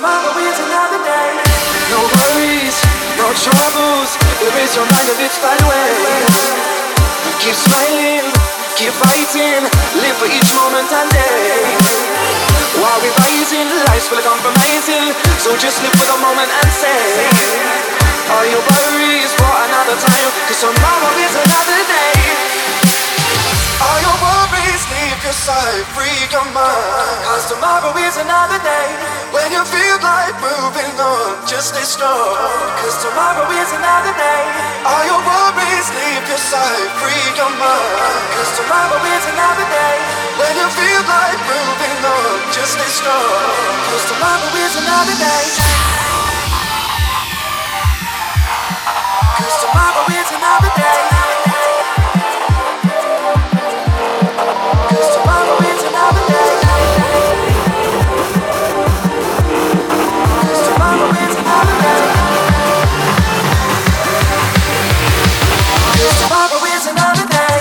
tomorrow is another day. No worries, no troubles. Erase your mind and it's fade away. Keep smiling, keep fighting. Live for each moment and day. While we're rising, life's full of compromising. So just live for the moment and say, all your worries for another time, 'cause tomorrow is another day. All your worries leave your side, free your mind, 'cause tomorrow is another day. When you feel like moving on, just stay strong, 'cause tomorrow is another day. All your worries leave your side, free your mind, 'cause tomorrow is another day. When you feel like moving on, just stay strong, 'cause tomorrow is another day. 'Cause tomorrow is another day. 'Cause tomorrow is another day. 'Cause tomorrow is another day. 'Cause tomorrow is another day.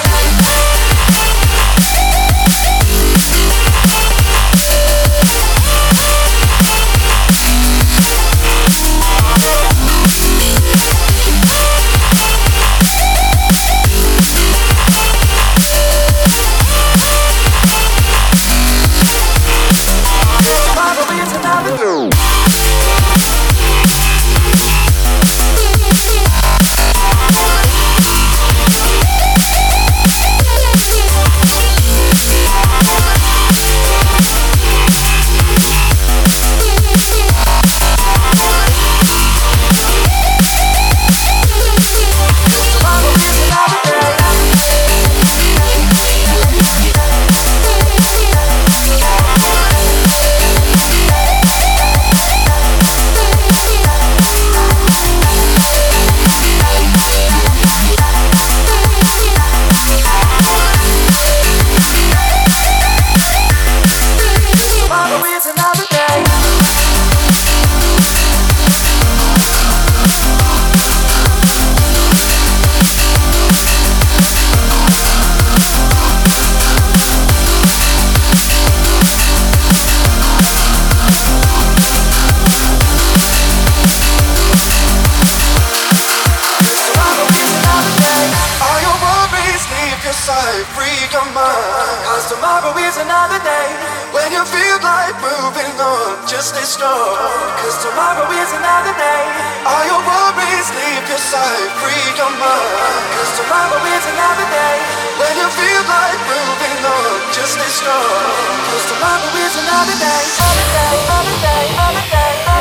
Free your mind, 'cause tomorrow is another day. When you feel like moving on, just stay strong, 'cause tomorrow is another day. All your worries leave your side, free your mind, 'cause tomorrow is another day. When you feel like moving on, just stay strong, 'cause tomorrow is another day. Another day, another day, another day.